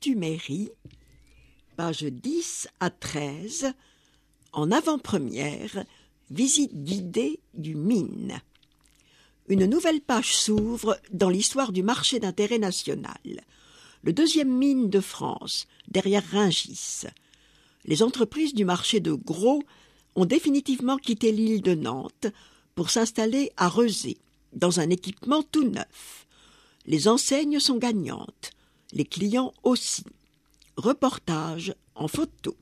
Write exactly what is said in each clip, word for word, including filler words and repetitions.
Partumerie, pages dix à treize, en avant-première, visite guidée du Mine. Une nouvelle page s'ouvre dans l'histoire du marché d'intérêt national. Le deuxième mine de France, derrière Rungis. Les entreprises du marché de Gros ont définitivement quitté l'île de Nantes pour s'installer à Rezé, dans un équipement tout neuf. Les enseignes sont gagnantes, les clients aussi. Reportage en photo.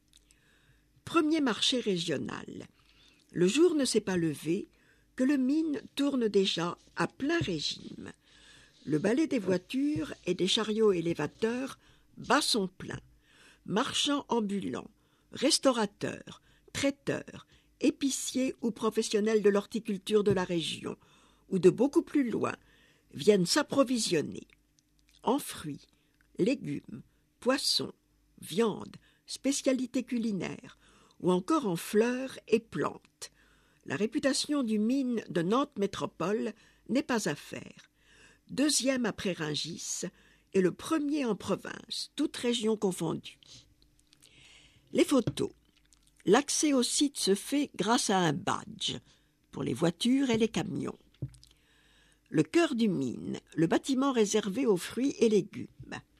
Premier marché régional. Le jour ne s'est pas levé que le mine tourne déjà à plein régime. Le balai des voitures et des chariots élévateurs bat son plein. Marchands ambulants, restaurateurs, traiteurs, épiciers ou professionnels de l'horticulture de la région, ou de beaucoup plus loin, viennent s'approvisionner. En fruits, légumes, poissons, viandes, spécialités culinaires, ou encore en fleurs et plantes. La réputation du mine de Nantes Métropole n'est pas à faire. Deuxième après Rungis et le premier en province, toutes régions confondues. Les photos. L'accès au site se fait grâce à un badge pour les voitures et les camions. Le cœur du mine, le bâtiment réservé aux fruits et légumes.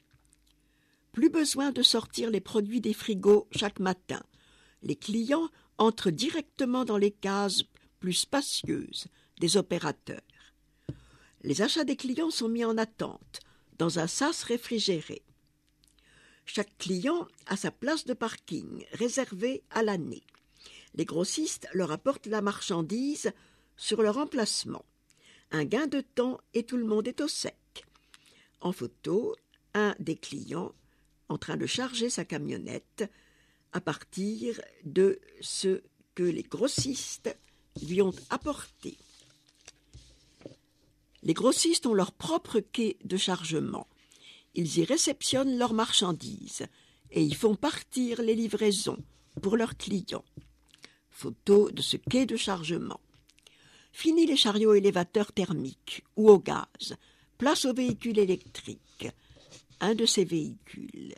Plus besoin de sortir les produits des frigos chaque matin. Les clients entrent directement dans les cases plus spacieuses des opérateurs. Les achats des clients sont mis en attente dans un sas réfrigéré. Chaque client a sa place de parking réservée à l'année. Les grossistes leur apportent la marchandise sur leur emplacement. Un gain de temps et tout le monde est au sec. En photo, un des clients en train de charger sa camionnette à partir de ce que les grossistes lui ont apporté. Les grossistes ont leur propre quai de chargement. Ils y réceptionnent leurs marchandises et y font partir les livraisons pour leurs clients. Photo de ce quai de chargement. Fini les chariots élévateurs thermiques ou au gaz. Place aux véhicules électriques. Un de ces véhicules.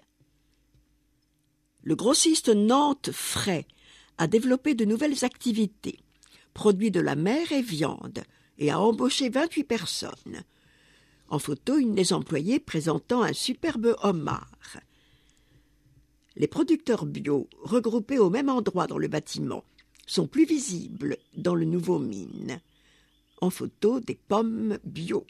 Le grossiste Nantes Frais a développé de nouvelles activités, produits de la mer et viande, et a embauché vingt-huit personnes. En photo, une des employées présentant un superbe homard. Les producteurs bio, regroupés au même endroit dans le bâtiment, sont plus visibles dans le nouveau mine. En photo, des pommes bio.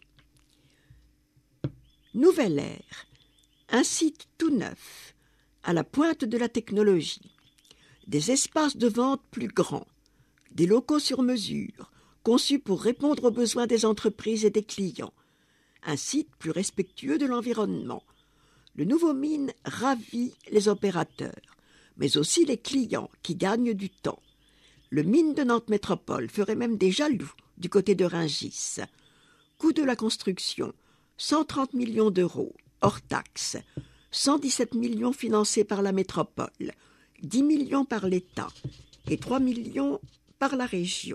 Nouvelle ère, un site tout neuf, à la pointe de la technologie. Des espaces de vente plus grands, des locaux sur mesure, conçus pour répondre aux besoins des entreprises et des clients. Un site plus respectueux de l'environnement. Le nouveau mine ravit les opérateurs, mais aussi les clients qui gagnent du temps. Le mine de Nantes Métropole ferait même des jaloux du côté de Rungis. Coût de la construction, cent trente millions d'euros, hors taxes, cent dix-sept millions financés par la métropole, dix millions par l'État et trois millions par la région.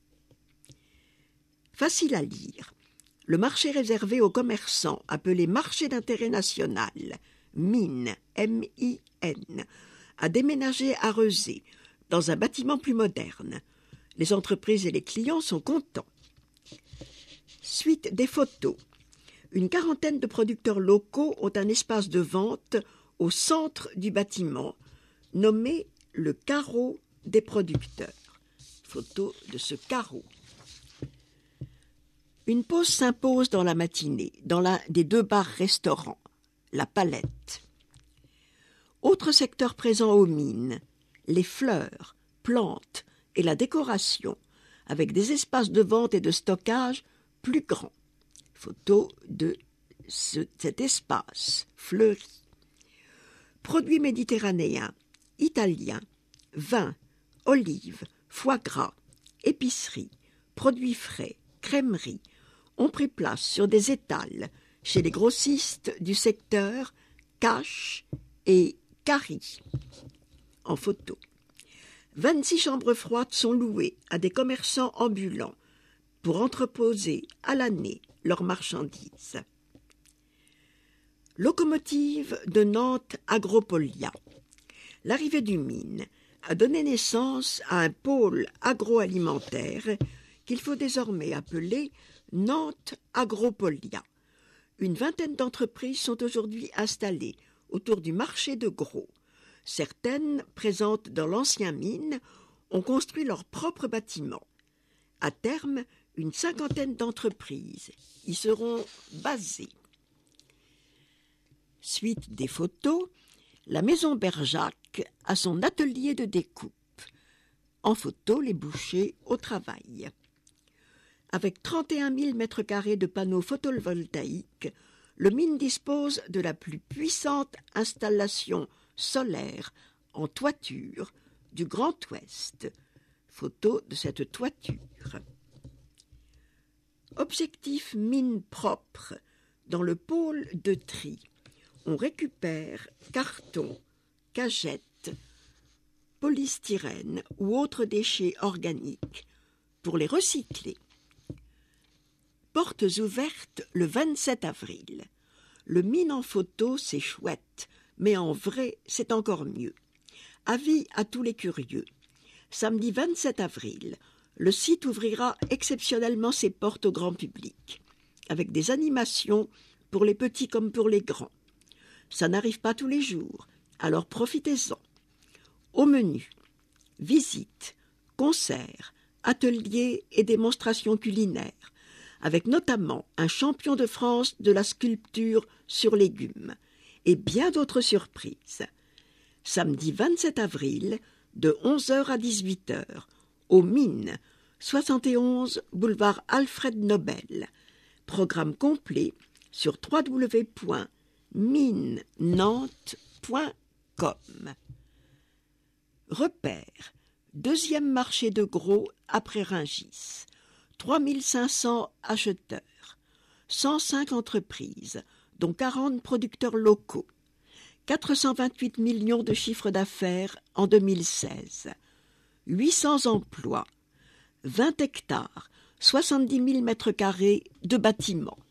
Facile à lire. Le marché réservé aux commerçants, appelé marché d'intérêt national, mine, M I N, a déménagé à Rezé, dans un bâtiment plus moderne. Les entreprises et les clients sont contents. Suite des photos. Une quarantaine de producteurs locaux ont un espace de vente au centre du bâtiment, nommé le carreau des producteurs. Photo de ce carreau. Une pause s'impose dans la matinée, dans l'un des deux bars-restaurants, la Palette. Autre secteur présent aux mines, les fleurs, plantes et la décoration, avec des espaces de vente et de stockage plus grands. Photo de ce, cet espace fleuri. Produits méditerranéens, italiens, vins, olives, foie gras, épiceries, produits frais, crèmeries, ont pris place sur des étals chez les grossistes du secteur Cache et Cari. En photo. vingt-six chambres froides sont louées à des commerçants ambulants pour entreposer à l'année leurs marchandises. Locomotive de Nantes Agropolia. L'arrivée du mine a donné naissance à un pôle agroalimentaire qu'il faut désormais appeler Nantes Agropolia. Une vingtaine d'entreprises sont aujourd'hui installées autour du marché de Gros. Certaines, présentes dans l'ancien mine, ont construit leurs propres bâtiments. À terme, une cinquantaine d'entreprises y seront basées. Suite des photos, la maison Berjac a son atelier de découpe. En photo, les bouchers au travail. Avec trente et un mille mètres carrés de panneaux photovoltaïques, le mine dispose de la plus puissante installation solaire en toiture du Grand Ouest. Photo de cette toiture. Objectif mine propre dans le pôle de tri. On récupère carton, cagettes, polystyrène ou autres déchets organiques pour les recycler. Portes ouvertes le vingt-sept avril. Le mine en photo, c'est chouette, mais en vrai, c'est encore mieux. Avis à tous les curieux. Samedi vingt-sept avril, le site ouvrira exceptionnellement ses portes au grand public, avec des animations pour les petits comme pour les grands. Ça n'arrive pas tous les jours, alors profitez-en. Au menu, visites, concerts, ateliers et démonstrations culinaires, avec notamment un champion de France de la sculpture sur légumes et bien d'autres surprises. Samedi vingt-sept avril, de onze heures à dix-huit heures, au Mine, soixante et onze boulevard Alfred Nobel. Programme complet sur w w w point mine nantes point com. Repère, deuxième marché de Gros après Rungis. trois mille cinq cents acheteurs, cent cinq entreprises, dont quarante producteurs locaux, quatre cent vingt-huit millions de chiffre d'affaires en deux mille seize, huit cents emplois, vingt hectares, soixante-dix mille mètres carrés de bâtiments.